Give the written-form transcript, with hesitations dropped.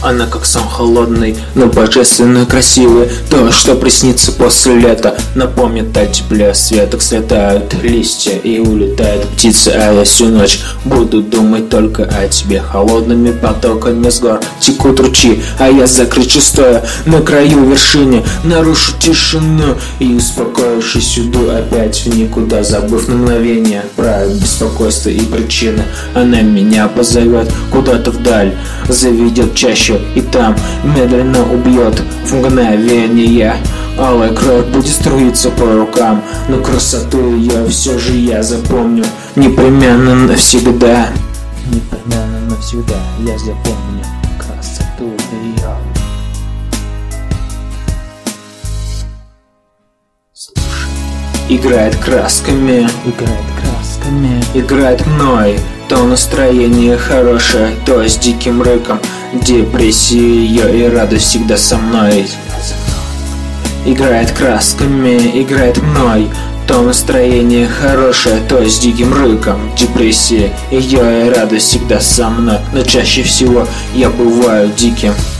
Она как сон холодный, но божественно красивый. То, что приснится после лета, напомнит о тепле. С веток слетают листья и улетают птицы, а я всю ночь буду думать только о тебе. Холодными потоками с гор текут ручьи, а я закричу стоя на краю вершины. Нарушу тишину и, успокоившись, уйду опять в никуда, забыв на мгновение про беспокойство и причины. Она меня позовет куда-то вдаль, заведет чаще и там медленно убьет в мгновение. Алая кровь будет струиться по рукам, но красоту ее все же я запомню непременно навсегда. Непременно навсегда я запомню красоту ее. Играет красками, играет мной. То настроение хорошее, то с диким рыком. Депрессия ее и радость всегда со мной. Играет красками, играет мной. То настроение хорошее, то с диким рыком. Депрессия ее и радость всегда со мной. Но чаще всего я бываю диким.